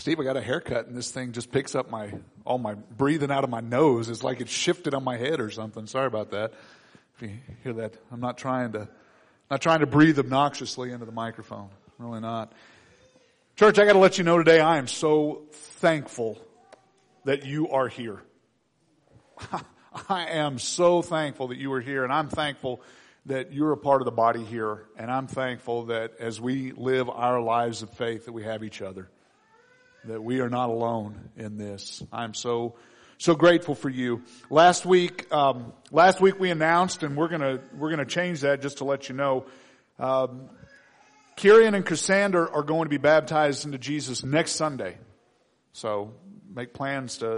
Steve, I got a haircut and this thing just picks up all my breathing out of my nose. It's like it's shifted on my head or something. Sorry about that. If you hear that, I'm not trying to breathe obnoxiously into the microphone. Really not. Church, I got to let you know today, I am so thankful that you are here. I am so thankful that you are here, and I'm thankful that you're a part of the body here, and I'm thankful that as we live our lives of faith that we have each other, that we are not alone in this. I'm so grateful for you. Last week we announced, and we're gonna change that just to let you know. Kieran and Cassandra are going to be baptized into Jesus next Sunday. So make plans to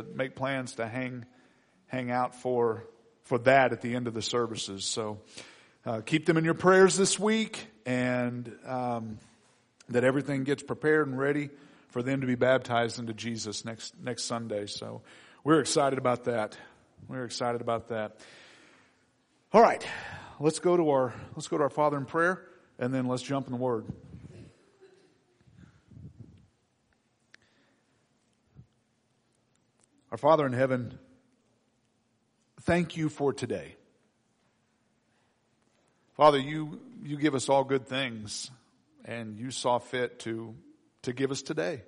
hang out for that at the end of the services. So keep them in your prayers this week, and that everything gets prepared and ready for them to be baptized into Jesus next Sunday. So we're excited about that. All right, let's go to our Father in prayer, and then let's jump in the Word. Our Father in heaven, thank you for today. Father, you give us all good things, and you saw fit to give us today.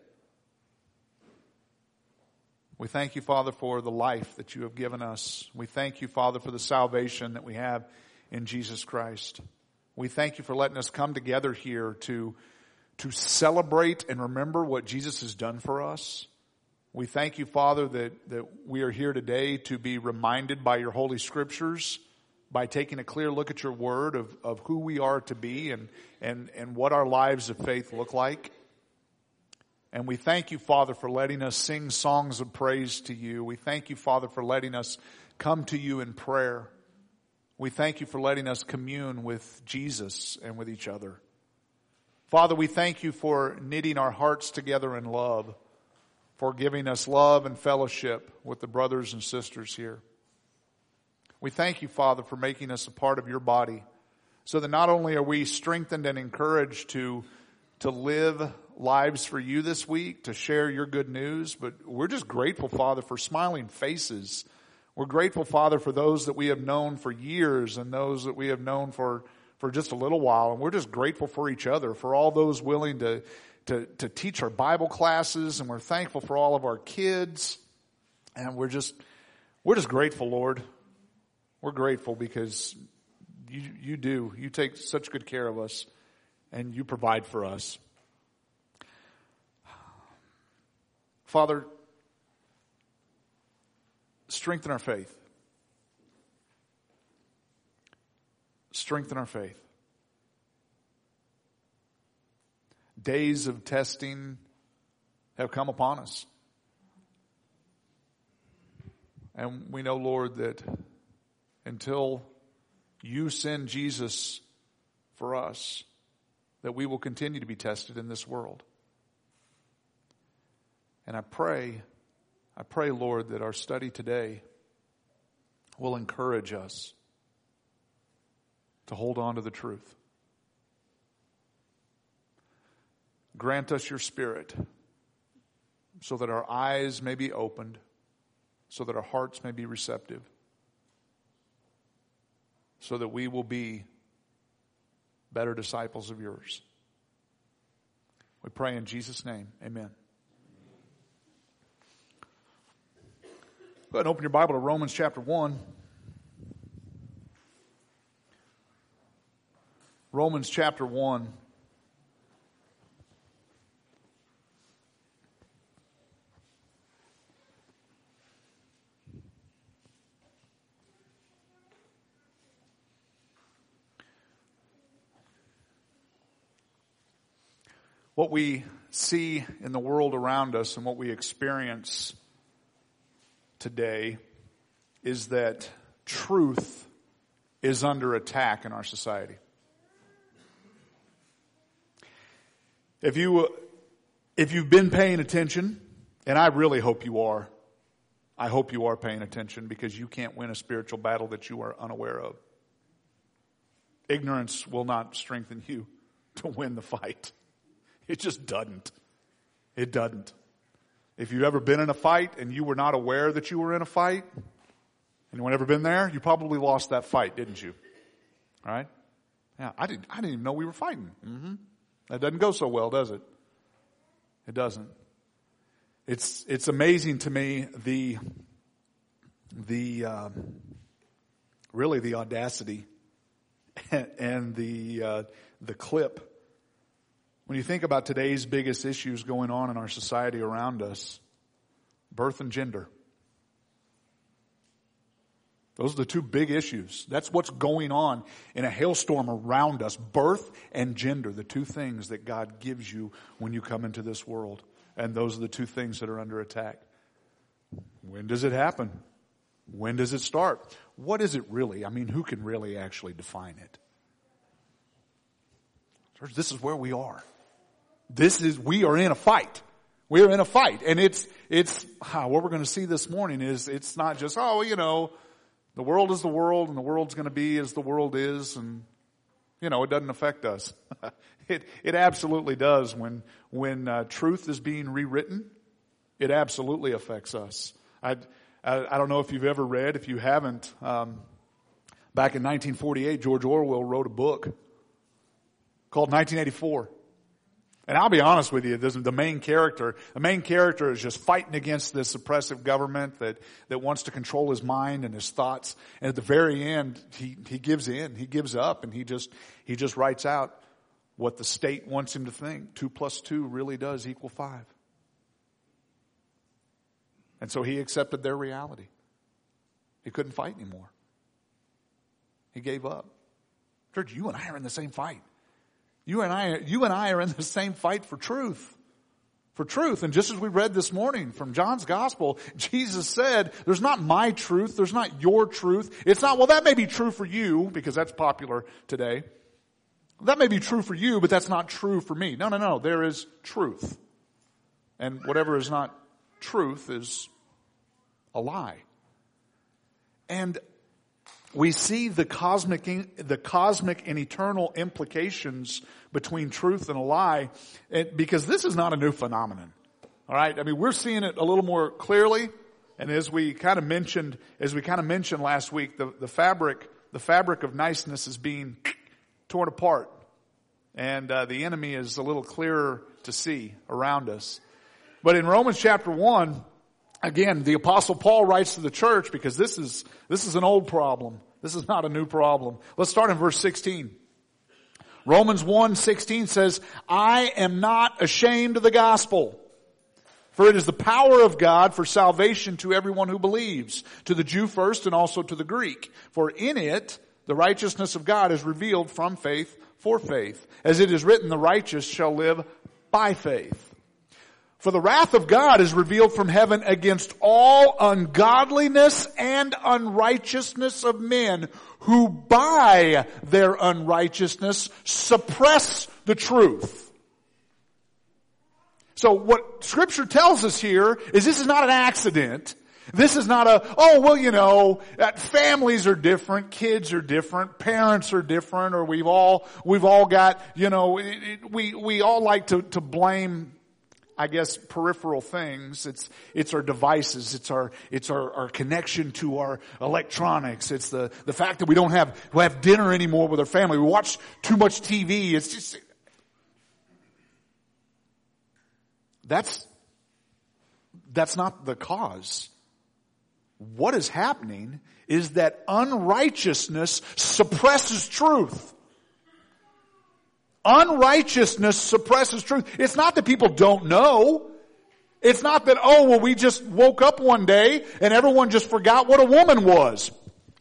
We thank you, Father, for the life that you have given us. We thank you, Father, for the salvation that we have in Jesus Christ. We thank you for letting us come together here to celebrate and remember what Jesus has done for us. We thank you, Father, that we are here today to be reminded by your Holy Scriptures, by taking a clear look at your word of who we are to be and what our lives of faith look like. And we thank you, Father, for letting us sing songs of praise to you. We thank you, Father, for letting us come to you in prayer. We thank you for letting us commune with Jesus and with each other. Father, we thank you for knitting our hearts together in love, for giving us love and fellowship with the brothers and sisters here. We thank you, Father, for making us a part of your body, so that not only are we strengthened and encouraged to live lives for you this week, to share your good news, but we're just grateful, Father, for smiling faces. We're grateful, Father, for those that we have known for years and those that we have known for just a little while. And we're just grateful for each other, for all those willing to teach our Bible classes, and we're thankful for all of our kids. And we're just grateful, Lord. We're grateful because you take such good care of us, and you provide for us. Father, strengthen our faith. Strengthen our faith. Days of testing have come upon us. And we know, Lord, that until you send Jesus for us, that we will continue to be tested in this world. And I pray, Lord, that our study today will encourage us to hold on to the truth. Grant us your Spirit so that our eyes may be opened, so that our hearts may be receptive, so that we will be better disciples of yours. We pray in Jesus' name. Amen. Go ahead and open your Bible to Romans chapter 1. Romans chapter 1. What we see in the world around us and what we experience today is that truth is under attack in our society. If you've been paying attention, and I really hope you are, I hope you are paying attention, because you can't win a spiritual battle that you are unaware of. Ignorance will not strengthen you to win the fight. It just doesn't. It doesn't. If you've ever been in a fight and you were not aware that you were in a fight, anyone ever been there? You probably lost that fight, didn't you? All right? Yeah, I didn't even know we were fighting. That doesn't go so well, does it? It doesn't. It's amazing to me really the audacity and the clip. When you think about today's biggest issues going on in our society around us, birth and gender. Those are the two big issues. That's what's going on in a hailstorm around us. Birth and gender, the two things that God gives you when you come into this world. And those are the two things that are under attack. When does it happen? When does it start? What is it really? I mean, who can really actually define it? Church, this is where we are. We are in a fight. We are in a fight. And what we're going to see this morning is it's not just, the world is the world and the world's going to be as the world is and, it doesn't affect us. It absolutely does. When truth is being rewritten, it absolutely affects us. I don't know if you've ever read, if you haven't, back in 1948, George Orwell wrote a book called 1984. And I'll be honest with you, the main character is just fighting against this oppressive government that wants to control his mind and his thoughts. And at the very end, he gives in, he gives up, and he just writes out what the state wants him to think. 2 + 2 really does equal 5. And so he accepted their reality. He couldn't fight anymore. He gave up. Church, you and I are in the same fight. You and I are in the same fight for truth. For truth. And just as we read this morning from John's gospel, Jesus said, there's not my truth, there's not your truth. It's not, well, that may be true for you, because that's popular today. That may be true for you, but that's not true for me. No. There is truth. And whatever is not truth is a lie. And we see the cosmic and eternal implications between truth and a lie, because this is not a new phenomenon. All right? I mean, we're seeing it a little more clearly, and as we kind of mentioned last week, the fabric of niceness is being torn apart, and the enemy is a little clearer to see around us. But in Romans chapter 1, again, the Apostle Paul writes to the church, because this is an old problem. This is not a new problem. Let's start in verse 16. Romans 1:16 says, I am not ashamed of the gospel, for it is the power of God for salvation to everyone who believes, to the Jew first and also to the Greek. For in it, the righteousness of God is revealed from faith for faith. As it is written, the righteous shall live by faith. For the wrath of God is revealed from heaven against all ungodliness and unrighteousness of men who by their unrighteousness suppress the truth. So what Scripture tells us here is this is not an accident. This is not families are different, kids are different, parents are different, or we've all got, we all like to blame, I guess, peripheral things. It's our devices. It's our connection to our electronics. It's the fact that we don't have dinner anymore with our family. We watch too much TV. It's just, that's not the cause. What is happening is that unrighteousness suppresses truth. Unrighteousness suppresses truth. It's not that people don't know. It's not that, we just woke up one day and everyone just forgot what a woman was.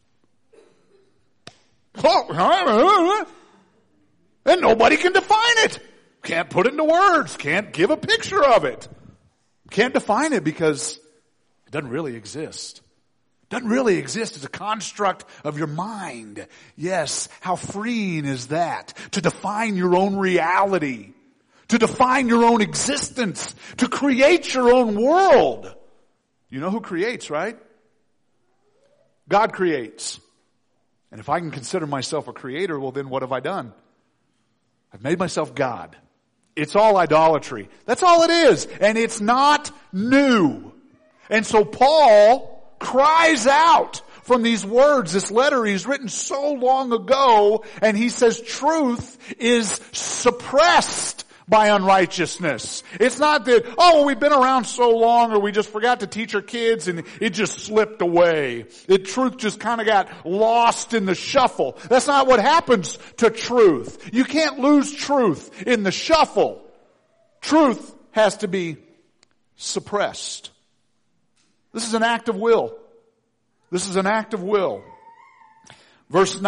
And nobody can define it. Can't put it into words. Can't give a picture of it. Can't define it because it doesn't really exist. Doesn't really exist as a construct of your mind. Yes, how freeing is that? To define your own reality. To define your own existence. To create your own world. You know who creates, right? God creates. And if I can consider myself a creator, well then what have I done? I've made myself God It's all idolatry. That's all it is. And it's not new. And so Paul cries out from these words, this letter he's written so long ago, and he says truth is suppressed by unrighteousness. It's not that, oh, we've been around so long, or we just forgot to teach our kids and it just slipped away. The truth just kind of got lost in the shuffle. That's not what happens to truth. You can't lose truth in the shuffle. Truth has to be suppressed. This is an act of will. This is an act of will. Verse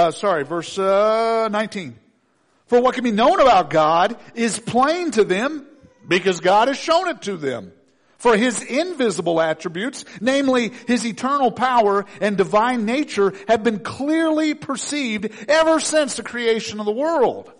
19. For what can be known about God is plain to them because God has shown it to them. For His invisible attributes, namely His eternal power and divine nature, have been clearly perceived ever since the creation of the world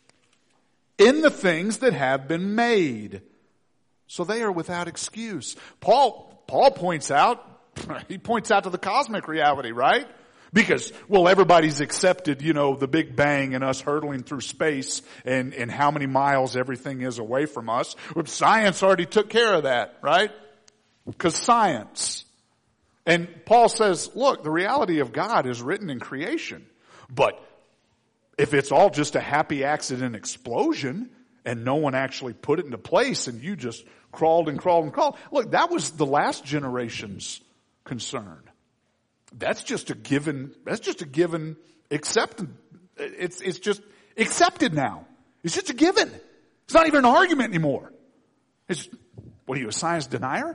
in the things that have been made. So they are without excuse. Paul points out, he points out to the cosmic reality, right? Because, well, everybody's accepted, the Big Bang and us hurtling through space and how many miles everything is away from us. Science already took care of that, right? Because science. And Paul says, look, the reality of God is written in creation. But if it's all just a happy accident explosion and no one actually put it into place and you just crawled and crawled and crawled, look, that was the last generation's concern. That's just a given accepted. It's just accepted now. It's just a given. It's not even an argument anymore. What are you, a science denier?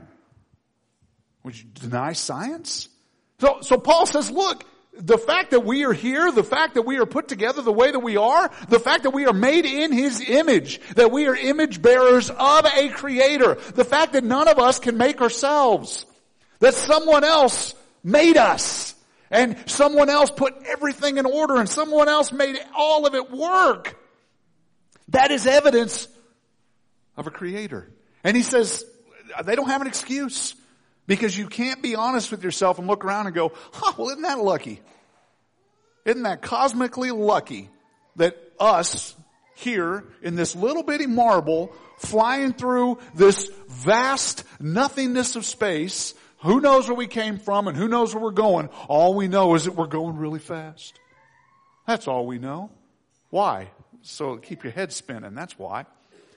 Would you deny science? So Paul says, look, the fact that we are here, the fact that we are put together the way that we are, the fact that we are made in His image, that we are image bearers of a Creator, the fact that none of us can make ourselves, that someone else made us, and someone else put everything in order, and someone else made all of it work. That is evidence of a Creator. And he says, they don't have an excuse, because you can't be honest with yourself and look around and go, well, isn't that lucky? Isn't that cosmically lucky that us here in this little bitty marble flying through this vast nothingness of space, who knows where we came from and who knows where we're going? All we know is that we're going really fast. That's all we know. Why? So keep your head spinning. That's why.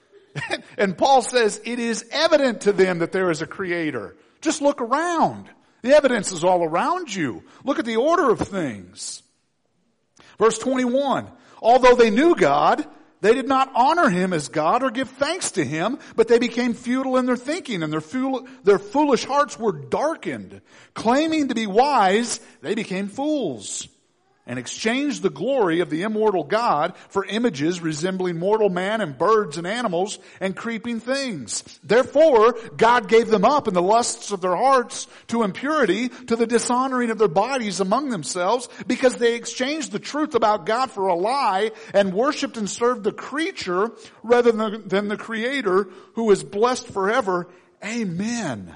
And Paul says it is evident to them that there is a Creator. Just look around. The evidence is all around you. Look at the order of things. Verse 21. Although they knew God, they did not honor Him as God or give thanks to Him, but they became futile in their thinking, and their foolish hearts were darkened. Claiming to be wise, they became fools, and exchanged the glory of the immortal God for images resembling mortal man and birds and animals and creeping things. Therefore, God gave them up in the lusts of their hearts to impurity, to the dishonoring of their bodies among themselves, because they exchanged the truth about God for a lie and worshipped and served the creature rather than the Creator, who is blessed forever. Amen.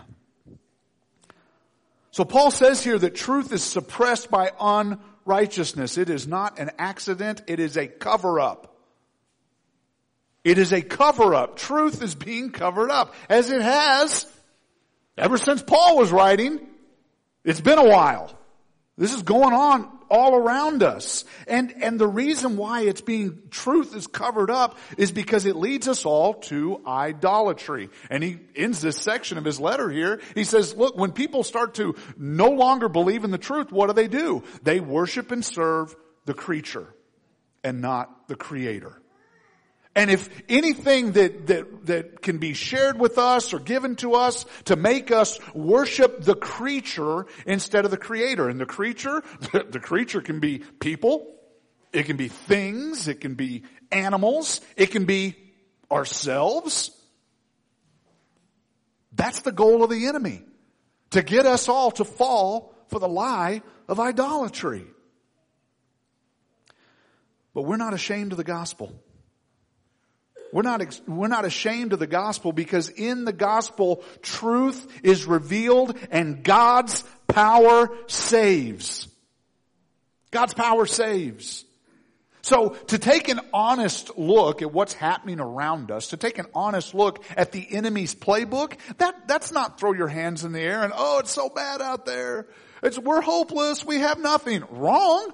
So Paul says here that truth is suppressed by unrighteousness. It is not an accident. It is a cover-up. It is a cover-up. Truth is being covered up, as it has ever since Paul was writing. It's been a while. This is going on all around us. And the reason why truth is covered up is because it leads us all to idolatry. And he ends this section of his letter here. He says, look, when people start to no longer believe in the truth, what do? They worship and serve the creature and not the Creator. And if anything that can be shared with us or given to us to make us worship the creature instead of the Creator. And the creature can be people, it can be things, it can be animals, it can be ourselves. That's the goal of the enemy. To get us all to fall for the lie of idolatry. But we're not ashamed of the gospel. We're not ashamed of the gospel, because in the gospel, truth is revealed and God's power saves. God's power saves. So to take an honest look at what's happening around us, to take an honest look at the enemy's playbook, that's not throw your hands in the air and, oh, it's so bad out there. We're hopeless. We have nothing. Wrong.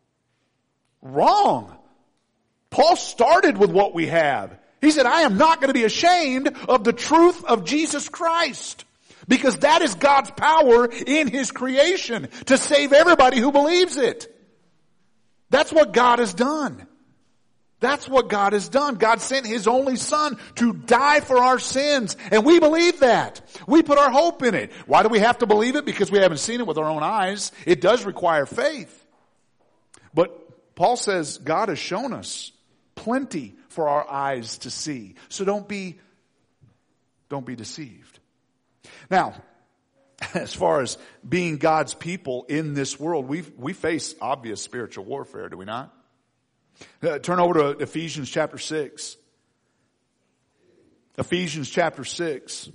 Paul started with what we have. He said, I am not going to be ashamed of the truth of Jesus Christ. Because that is God's power in His creation to save everybody who believes it. That's what God has done. That's what God has done. God sent His only Son to die for our sins. And we believe that. We put our hope in it. Why do we have to believe it? Because we haven't seen it with our own eyes. It does require faith. But Paul says God has shown us plenty for our eyes to see. So don't be deceived. Now, as far as being God's people in this world, we face obvious spiritual warfare, do we not? Turn over to Ephesians chapter 6. Ephesians chapter 6.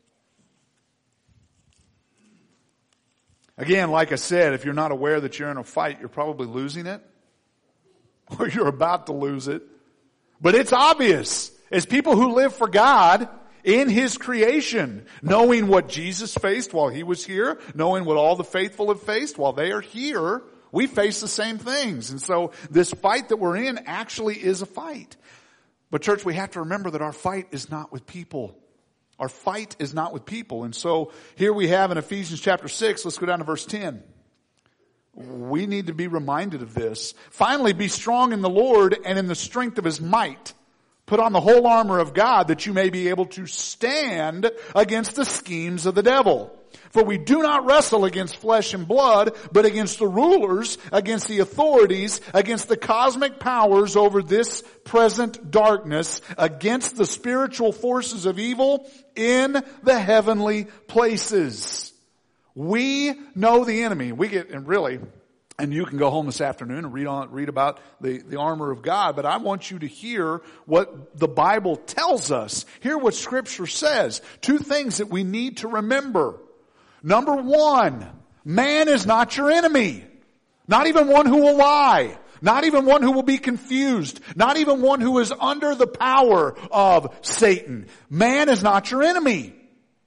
Again, like I said, if you're not aware that you're in a fight, you're probably losing it. Or you're about to lose it. But it's obvious. As people who live for God, in His creation, knowing what Jesus faced while He was here, knowing what all the faithful have faced while they are here, we face the same things. And so this fight that we're in actually is a fight. But church, we have to remember that our fight is not with people. Our fight is not with people. And so here we have in Ephesians chapter 6, let's go down to verse 10. We need to be reminded of this. Finally, be strong in the Lord and in the strength of His might. Put on the whole armor of God that you may be able to stand against the schemes of the devil. For we do not wrestle against flesh and blood, but against the rulers, against the authorities, against the cosmic powers over this present darkness, against the spiritual forces of evil in the heavenly places. We know the enemy. And you can go home this afternoon and read about the armor of God. But I want you to hear what the Bible tells us. Hear what Scripture says. Two things that we need to remember. Number one, man is not your enemy. Not even one who will lie. Not even one who will be confused. Not even one who is under the power of Satan. Man is not your enemy.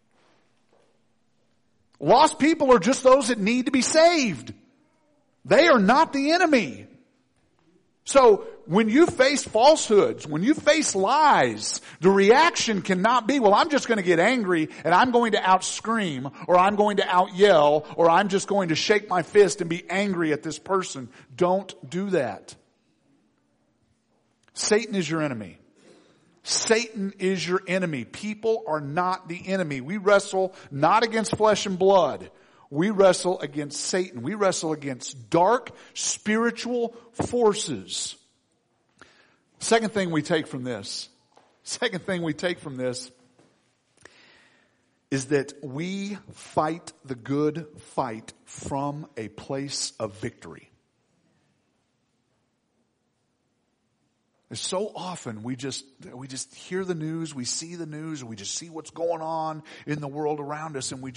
Lost people are just those that need to be saved. They are not the enemy. So when you face falsehoods, when you face lies, the reaction cannot be, well, I'm just going to get angry and I'm going to out-scream, or I'm going to out-yell, or I'm just going to shake my fist and be angry at this person. Don't do that. Satan is your enemy. Satan is your enemy. People are not the enemy. We wrestle not against flesh and blood. We wrestle against Satan. We wrestle against dark spiritual forces. Second thing we take from this is that we fight the good fight from a place of victory. So often we just hear the news, we see the news, we just see what's going on in the world around us, and we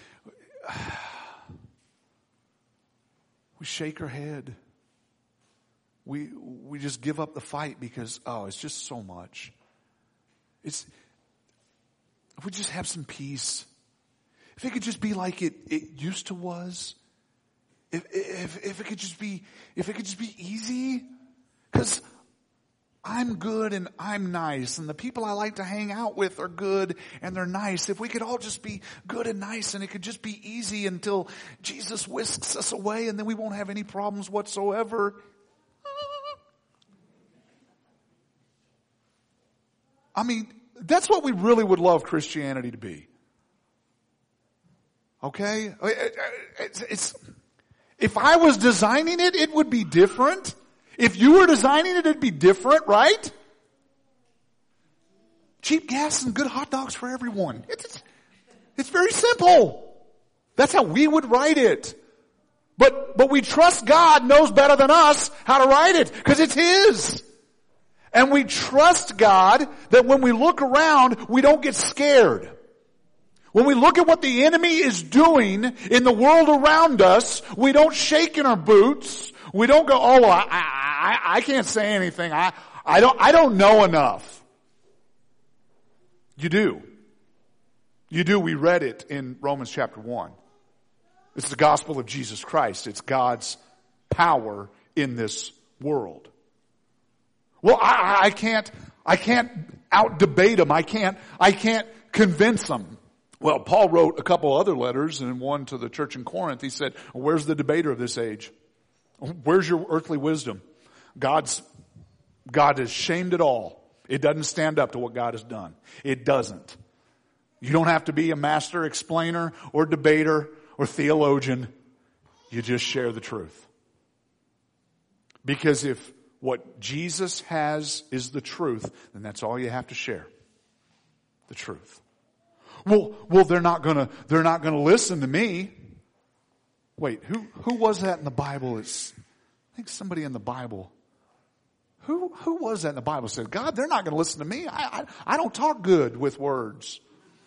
shake our head. We just give up the fight because, it's just so much. If we just have some peace, if it could just be like it used to was, if it could just be easy, because I'm good and I'm nice, and the people I like to hang out with are good and they're nice. If we could all just be good and nice, and it could just be easy until Jesus whisks us away, and then we won't have any problems whatsoever. I mean, that's what we really would love Christianity to be. Okay? If I was designing it, it would be different. If you were designing it, it'd be different, right? Cheap gas and good hot dogs for everyone. It's very simple. That's how we would write it. But we trust God knows better than us how to write it, because it's His. And we trust God that when we look around, we don't get scared. When we look at what the enemy is doing in the world around us, we don't shake in our boots. We don't go, I can't say anything. I don't know enough. You do. You do. We read it in Romans chapter 1. It's the gospel of Jesus Christ. It's God's power in this world. Well, I can't out-debate them. I can't convince them. Well, Paul wrote a couple other letters, and one to the church in Corinth. He said, where's the debater of this age? Where's your earthly wisdom? God has shamed it all. It doesn't stand up to what God has done. It doesn't. You don't have to be a master explainer or debater or theologian. You just share the truth. Because if what Jesus has is the truth, then that's all you have to share. The truth. Well, they're not gonna listen to me. Wait, who was that in the Bible? I think somebody in the Bible. Who was that in the Bible said, God, they're not gonna listen to me. I don't talk good with words.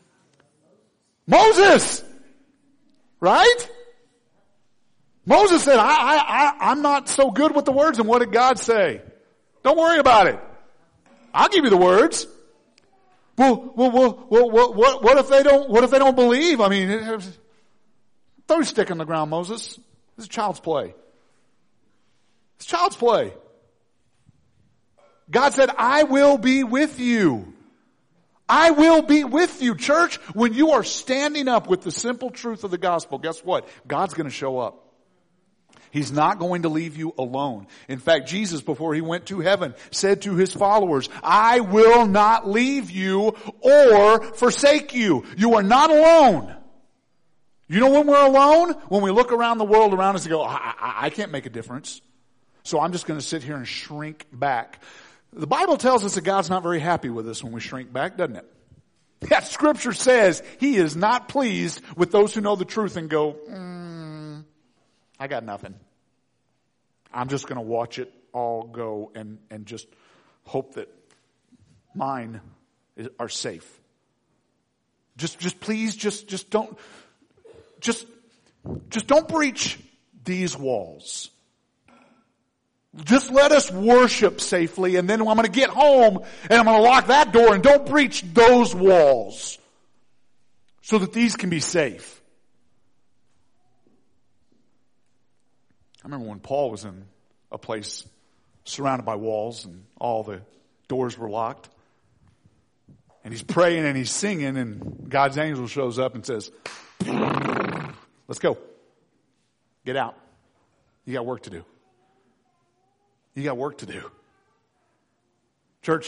Moses! Right? Moses said, I'm not so good with the words. And what did God say? Don't worry about it. I'll give you the words. Well, what if they don't believe? I mean, throw your stick in the ground, Moses. This is child's play. It's child's play. God said, I will be with you. I will be with you, church. When you are standing up with the simple truth of the gospel, guess what? God's going to show up. He's not going to leave you alone. In fact, Jesus, before he went to heaven, said to his followers, I will not leave you or forsake you. You are not alone. You know when we're alone? When we look around the world around us and go, I can't make a difference. So I'm just going to sit here and shrink back. The Bible tells us that God's not very happy with us when we shrink back, doesn't it? That scripture says he is not pleased with those who know the truth and go, I got nothing. I'm just going to watch it all go and just hope that mine are safe. Just please, just don't breach these walls. Just let us worship safely, and then I'm going to get home and I'm going to lock that door, and don't breach those walls so that these can be safe. I remember when Paul was in a place surrounded by walls and all the doors were locked. And he's praying and he's singing, and God's angel shows up and says, let's go. Get out. You got work to do. You got work to do. Church,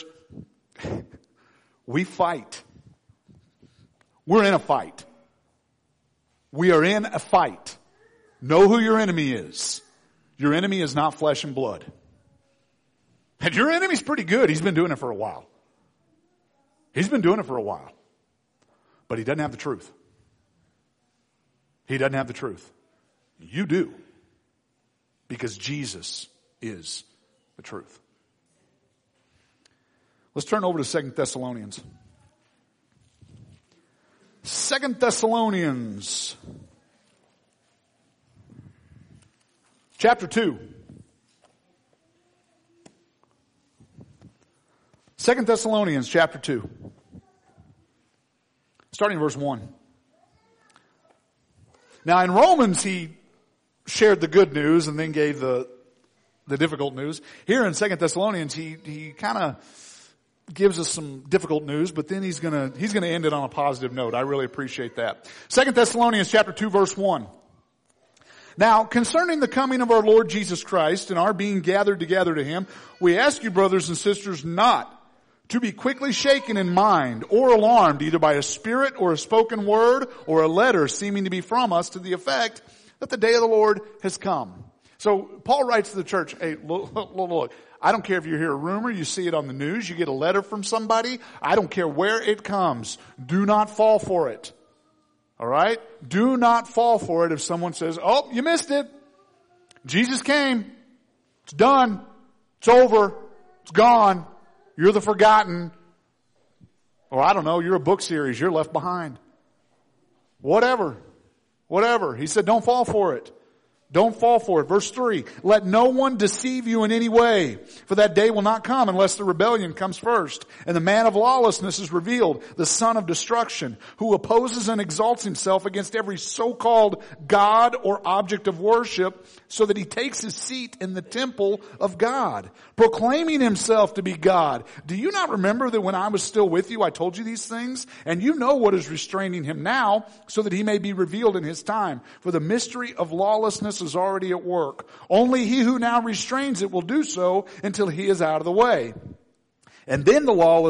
we fight. We're in a fight. We are in a fight. Know who your enemy is. Your enemy is not flesh and blood. And your enemy's pretty good. He's been doing it for a while. He's been doing it for a while. But he doesn't have the truth. He doesn't have the truth. You do. Because Jesus is the truth. Let's turn over to 2 Thessalonians. 2 Thessalonians. Chapter 2. 2 Thessalonians chapter 2. Starting in verse 1. Now in Romans he shared the good news and then gave the difficult news. Here in 2 Thessalonians he kind of gives us some difficult news, but then he's gonna end it on a positive note. I really appreciate that. 2 Thessalonians chapter 2 verse 1. Now, concerning the coming of our Lord Jesus Christ and our being gathered together to him, we ask you, brothers and sisters, not to be quickly shaken in mind or alarmed either by a spirit or a spoken word or a letter seeming to be from us to the effect that the day of the Lord has come. So Paul writes to the church, hey, look, I don't care if you hear a rumor, you see it on the news, you get a letter from somebody, I don't care where it comes. Do not fall for it. All right? Do not fall for it if someone says, oh, you missed it. Jesus came. It's done. It's over. It's gone. You're the forgotten. Or I don't know, you're a book series. You're left behind. Whatever. He said, don't fall for it. Don't fall for it. Verse 3, let no one deceive you in any way, for that day will not come unless the rebellion comes first, and the man of lawlessness is revealed, the son of destruction, who opposes and exalts himself against every so-called God or object of worship, so that he takes his seat in the temple of God, proclaiming himself to be God. Do you not remember that when I was still with you, I told you these things? And you know what is restraining him now, so that he may be revealed in his time. For the mystery of lawlessness is already at work. Only he who now restrains it will do so until he is out of the way. And then the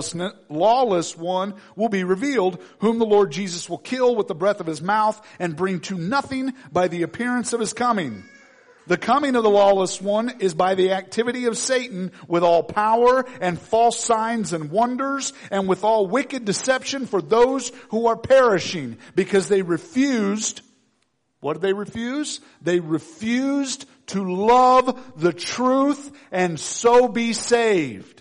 lawless one will be revealed, whom the Lord Jesus will kill with the breath of his mouth and bring to nothing by the appearance of his coming. The coming of the lawless one is by the activity of Satan with all power and false signs and wonders and with all wicked deception for those who are perishing, because they refused. What did they refuse? They refused to love the truth and so be saved.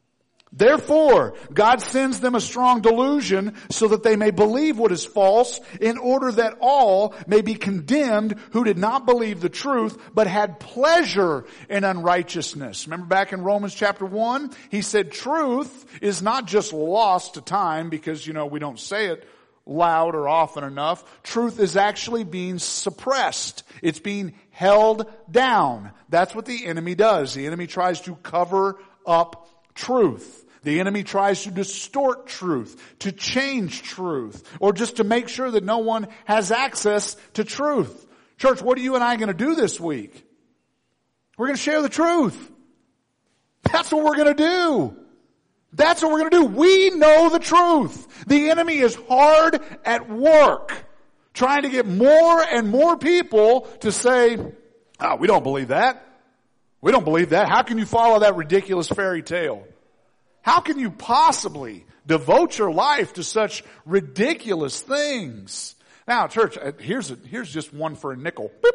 Therefore, God sends them a strong delusion so that they may believe what is false, in order that all may be condemned who did not believe the truth, but had pleasure in unrighteousness. Remember back in Romans chapter 1, he said truth is not just lost to time because, we don't say it loud or often enough. Truth is actually being suppressed. It's being held down. That's what the enemy does. The enemy tries to cover up truth. The enemy tries to distort truth, to change truth, or just to make sure that no one has access to truth. Church, what are you and I going to do this week? We're going to share the truth. That's what we're going to do. That's what we're going to do. We know the truth. The enemy is hard at work trying to get more and more people to say, we don't believe that. We don't believe that. How can you follow that ridiculous fairy tale? How can you possibly devote your life to such ridiculous things? Now, church, here's just one for a nickel. Boop.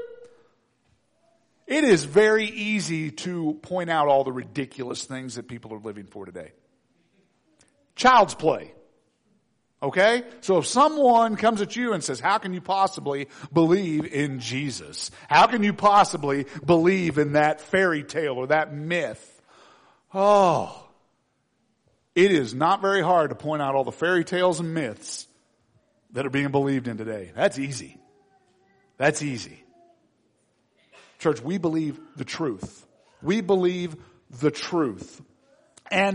It is very easy to point out all the ridiculous things that people are living for today. Child's play. Okay? So if someone comes at you and says, how can you possibly believe in Jesus? How can you possibly believe in that fairy tale or that myth? It is not very hard to point out all the fairy tales and myths that are being believed in today. That's easy. That's easy. Church, we believe the truth. We believe the truth. And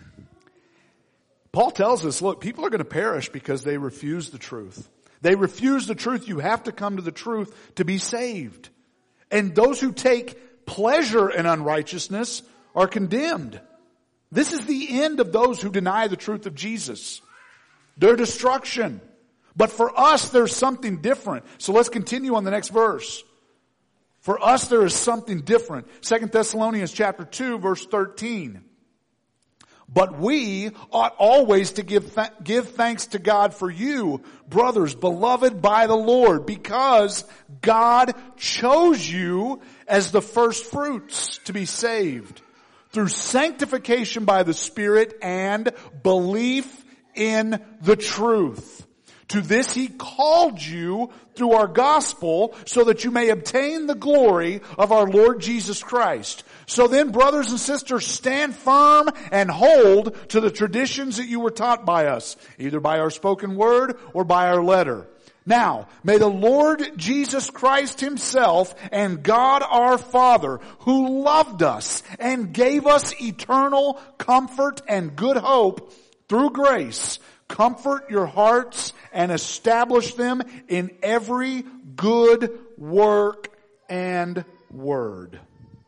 Paul tells us, look, people are going to perish because they refuse the truth. They refuse the truth. You have to come to the truth to be saved. And those who take pleasure in unrighteousness are condemned. This is the end of those who deny the truth of Jesus. Their destruction. But for us, there's something different. So let's continue on the next verse. For us, there is something different. 2 Thessalonians chapter 2, verse 13. But we ought always to give thanks to God for you, brothers, beloved by the Lord, because God chose you as the first fruits to be saved through sanctification by the Spirit and belief in the truth. To this he called you through our gospel so that you may obtain the glory of our Lord Jesus Christ. So then, brothers and sisters, stand firm and hold to the traditions that you were taught by us, either by our spoken word or by our letter. Now, may the Lord Jesus Christ himself and God our Father, who loved us and gave us eternal comfort and good hope through grace, comfort your hearts and establish them in every good work and word.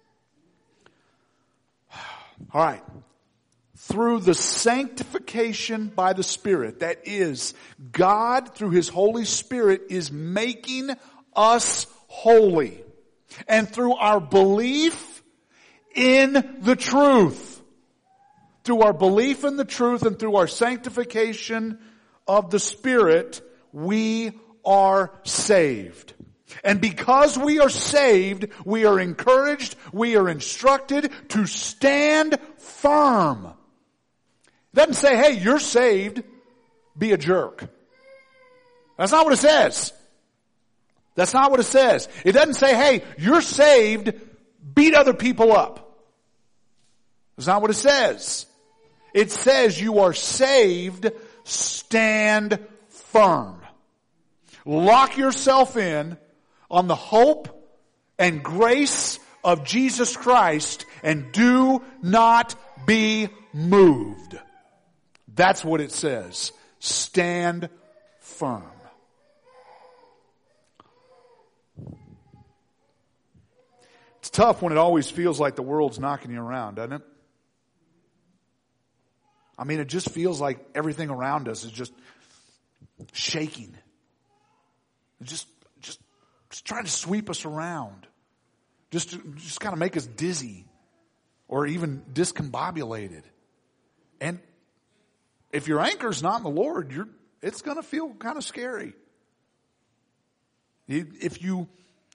All right. Through the sanctification by the Spirit, that is, God through His Holy Spirit is making us holy. And through our belief in the truth, through our belief in the truth and through our sanctification of the Spirit, we are saved. And because we are saved, we are encouraged, we are instructed to stand firm. It doesn't say, hey, you're saved, be a jerk. That's not what it says. That's not what it says. It doesn't say, hey, you're saved, beat other people up. That's not what it says. It says you are saved, stand firm. Lock yourself in on the hope and grace of Jesus Christ and do not be moved. That's what it says. Stand firm. It's tough when it always feels like the world's knocking you around, doesn't it? I mean, it just feels like everything around us is just shaking. It's just trying to sweep us around. Just kind of make us dizzy or even discombobulated. And if your anchor's not in the Lord, it's going to feel kind of scary. If you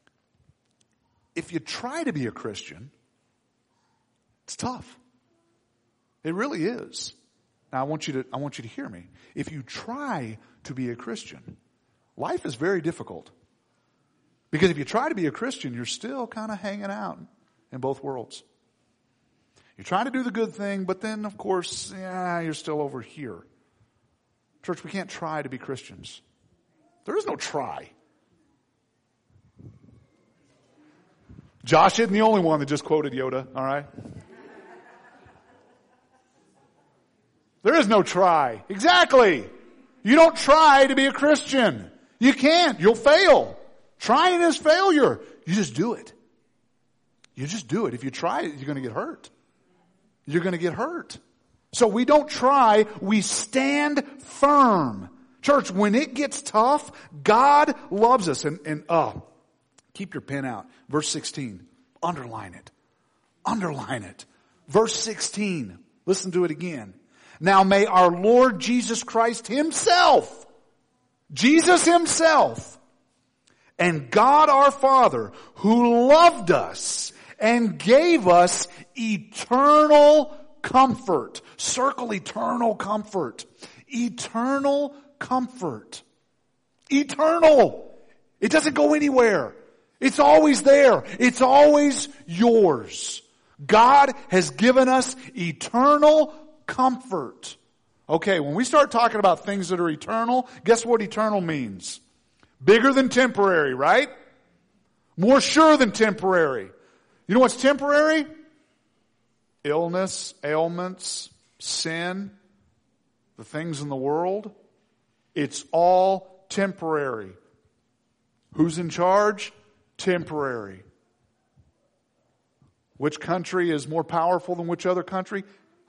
try to be a Christian, it's tough. It really is. Now I want you to hear me. If you try to be a Christian, life is very difficult. Because if you try to be a Christian, you're still kind of hanging out in both worlds. You're trying to do the good thing, but then of course, you're still over here. Church, we can't try to be Christians. There is no try. Josh isn't the only one that just quoted Yoda, all right? There is no try. Exactly. You don't try to be a Christian. You can't. You'll fail. Trying is failure. You just do it. You just do it. If you try it, you're going to get hurt. You're going to get hurt. So we don't try, we stand firm. Church, when it gets tough, God loves us. And keep your pen out. Verse 16. Underline it. Underline it. Verse 16. Listen to it again. Now may our Lord Jesus Christ Himself, Jesus Himself, and God our Father, who loved us and gave us eternal comfort. Circle eternal comfort. Eternal comfort. Eternal. It doesn't go anywhere. It's always there. It's always yours. God has given us eternal comfort. Okay, when we start talking about things that are eternal, guess what eternal means? Bigger than temporary, right? More sure than temporary. You know what's temporary? Illness, ailments, sin, the things in the world. It's all temporary. Who's in charge? Temporary. Which country is more powerful than which other country?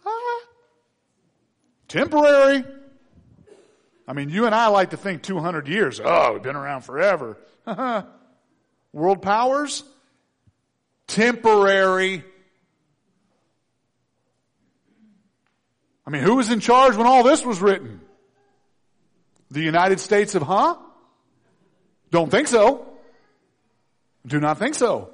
Temporary. I mean, you and I like to think 200 years. Oh, we've been around forever. World powers? Temporary. I mean, who was in charge when all this was written? The United States of Don't think so. Do not think so.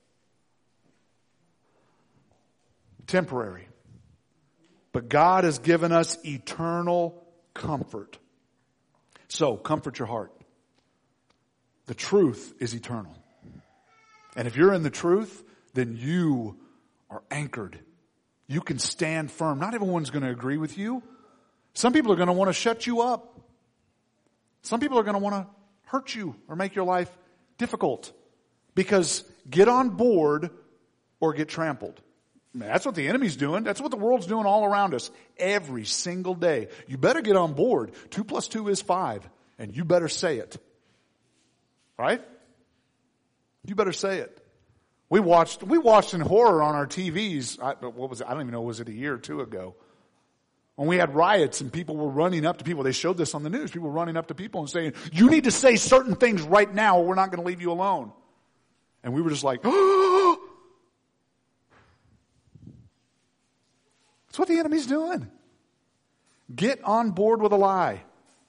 Temporary. But God has given us eternal comfort. So, comfort your heart. The truth is eternal. And if you're in the truth, then you are anchored. You can stand firm. Not everyone's going to agree with you. Some people are going to want to shut you up. Some people are going to want to hurt you or make your life difficult. Because get on board or get trampled. That's what the enemy's doing. That's what the world's doing all around us every single day. You better get on board. 2 + 2 is 5. And you better say it. Right? You better say it. We watched in horror on our TVs. What was it? I don't even know. Was it a year or two ago? When we had riots and people were running up to people. They showed this on the news. People were running up to people and saying, you need to say certain things right now or we're not going to leave you alone. And we were just like, oh! That's what the enemy's doing. Get on board with a lie.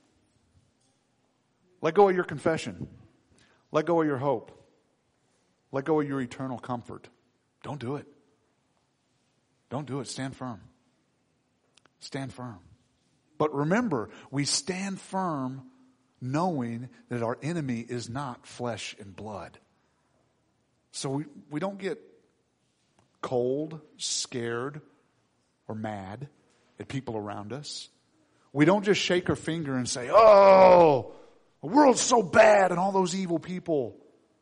Let go of your confession. Let go of your hope. Let go of your eternal comfort. Don't do it. Don't do it. Stand firm. Stand firm. But remember, we stand firm knowing that our enemy is not flesh and blood. So we don't get cold, scared, or mad at people around us. We don't just shake our finger and say, oh, the world's so bad and all those evil people.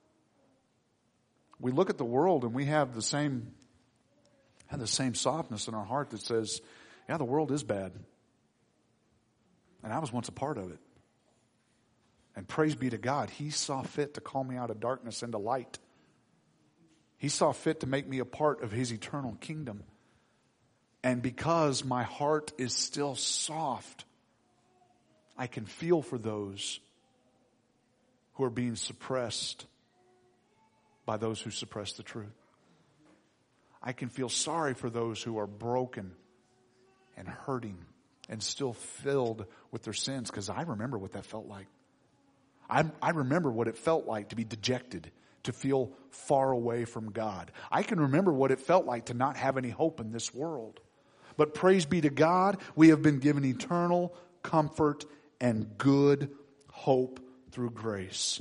We look at the world and we have the same softness in our heart that says, yeah, the world is bad. And I was once a part of it. And praise be to God, He saw fit to call me out of darkness into light. He saw fit to make me a part of His eternal kingdom. And because my heart is still soft, I can feel for those who are being suppressed by those who suppress the truth. I can feel sorry for those who are broken and hurting and still filled with their sins, because I remember what that felt like. I remember what it felt like to be dejected, to feel far away from God. I can remember what it felt like to not have any hope in this world. But praise be to God, we have been given eternal comfort and good hope through grace.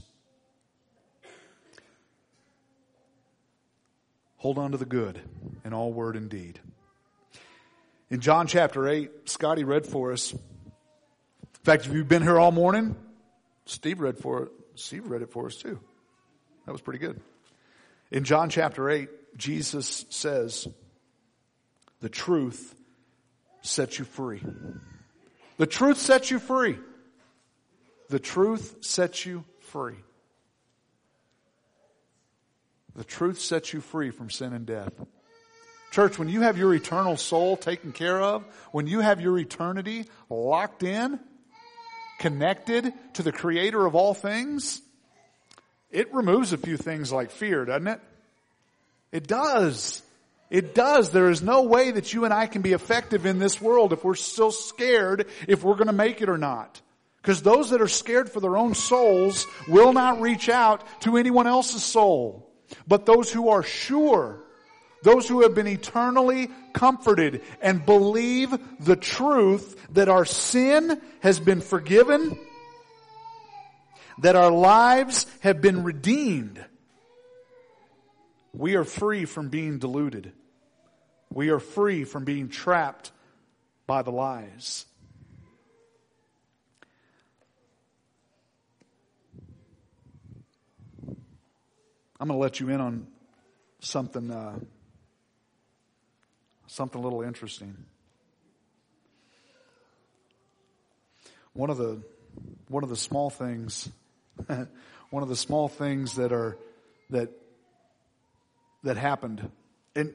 Hold on to the good in all word and deed. In John chapter 8, Scotty read for us. In fact, if you've been here all morning, Steve read it for us too. That was pretty good. In John chapter 8, Jesus says, the truth sets you free. The truth sets you free. The truth sets you free. The truth sets you free from sin and death. Church, when you have your eternal soul taken care of, when you have your eternity locked in, connected to the Creator of all things, it removes a few things like fear, doesn't it? It does. It does. There is no way that you and I can be effective in this world if we're still scared if we're going to make it or not. Because those that are scared for their own souls will not reach out to anyone else's soul. But those who are sure, those who have been eternally comforted and believe the truth that our sin has been forgiven, that our lives have been redeemed, we are free from being deluded. We are free from being trapped by the lies. I'm going to let you in on something a little interesting. One of the small things, one of the small things that happened, and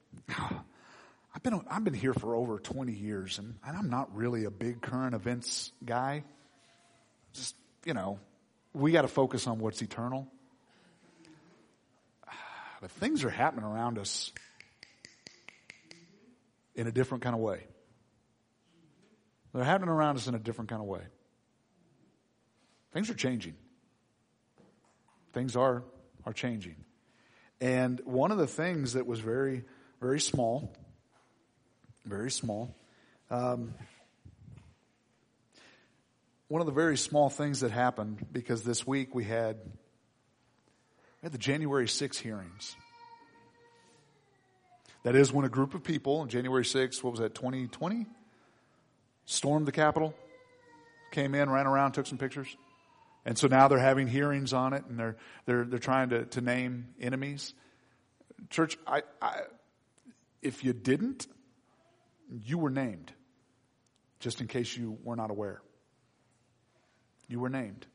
I've been here for over 20 years, and I'm not really a big current events guy. Just, we got to focus on what's eternal. But things are happening around us in a different kind of way. They're happening around us in a different kind of way. Things are changing. Things are changing. And one of the things that was very, very small, one of the very small things that happened, because this week we had the January 6 hearings. That is when a group of people on January 6th, 2020? Stormed the Capitol, came in, ran around, took some pictures. And so now they're having hearings on it, and they're trying to name enemies. Church, if you didn't, you were named. Just in case you were not aware. You were named.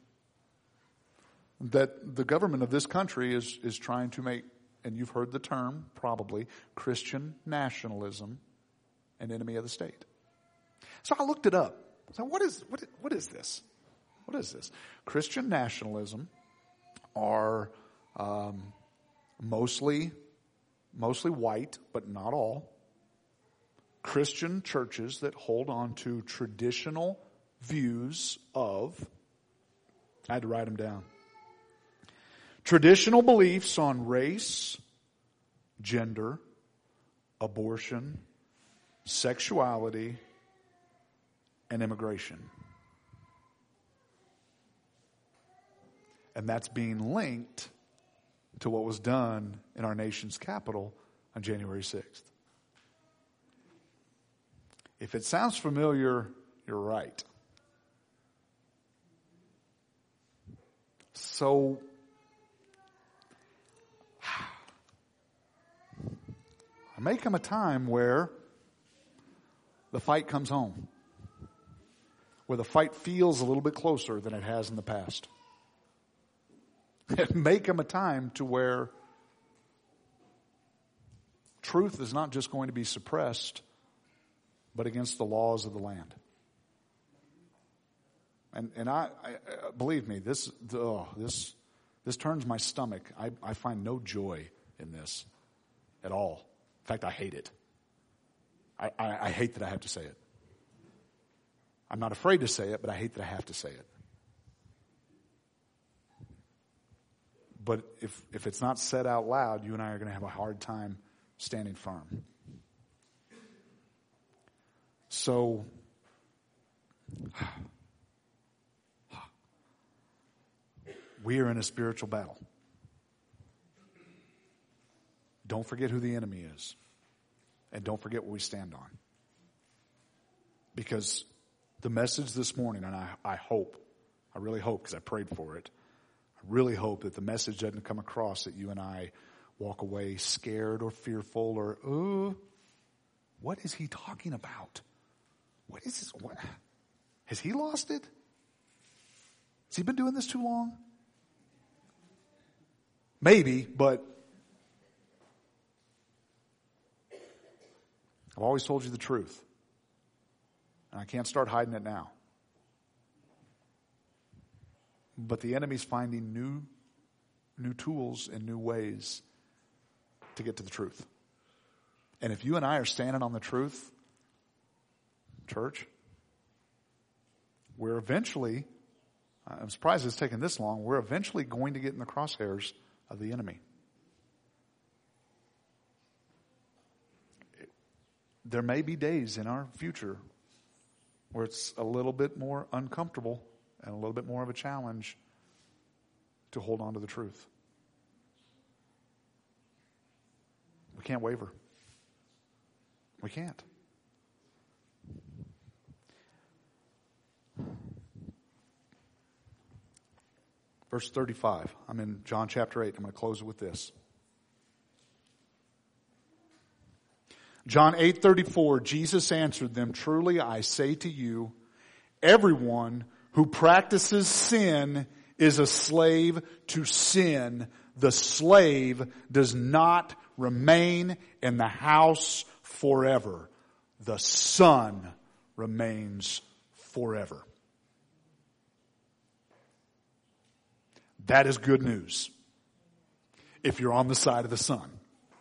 That the government of this country is trying to make, and you've heard the term probably, Christian nationalism an enemy of the state. So I looked it up. So what is this? What is this? Christian nationalism are mostly white, but not all, Christian churches that hold on to traditional views of, I had to write them down, traditional beliefs on race, gender, abortion, sexuality, and immigration. And that's being linked to what was done in our nation's capital on January 6th. If it sounds familiar, you're right. So, may come a time where the fight comes home, where the fight feels a little bit closer than it has in the past. It may come a time to where truth is not just going to be suppressed, but against the laws of the land. And I believe me, this turns my stomach. I find no joy in this at all. In fact, I hate it. I hate that I have to say it. I'm not afraid to say it, but I hate that I have to say it. But if it's not said out loud, you and I are going to have a hard time standing firm. So, we are in a spiritual battle. Don't forget who the enemy is. And don't forget what we stand on. Because the message this morning, and I really hope, because I prayed for it, I really hope that the message doesn't come across that you and I walk away scared or fearful or, what is he talking about? What is this? What? Has he lost it? Has he been doing this too long? Maybe, but I've always told you the truth. And I can't start hiding it now. But the enemy's finding new tools and new ways to get to the truth. And if you and I are standing on the truth, church, we're eventually, I'm surprised it's taken this long, we're eventually going to get in the crosshairs of the enemy. There may be days in our future where it's a little bit more uncomfortable and a little bit more of a challenge to hold on to the truth. We can't waver. We can't. Verse 35. I'm in John chapter 8. I'm going to close it with this. John 8:34, Jesus answered them, "Truly I say to you, everyone who practices sin is a slave to sin. The slave does not remain in the house forever. The Son remains forever." That is good news if you're on the side of the Son.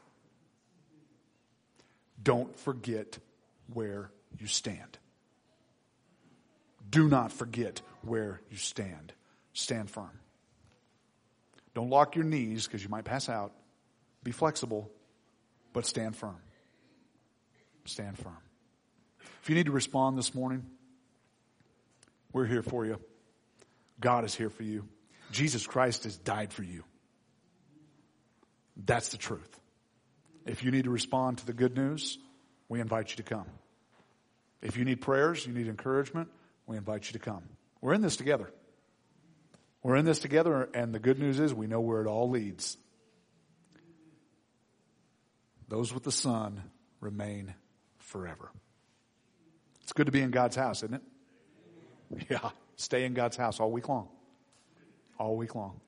Don't forget where you stand. Do not forget where you stand. Stand firm. Don't lock your knees because you might pass out. Be flexible, but stand firm. Stand firm. If you need to respond this morning, we're here for you. God is here for you. Jesus Christ has died for you. That's the truth. If you need to respond to the good news, we invite you to come. If you need prayers, you need encouragement, we invite you to come. We're in this together. We're in this together, and the good news is we know where it all leads. Those with the Son remain forever. It's good to be in God's house, isn't it? Yeah. Stay in God's house all week long. All week long.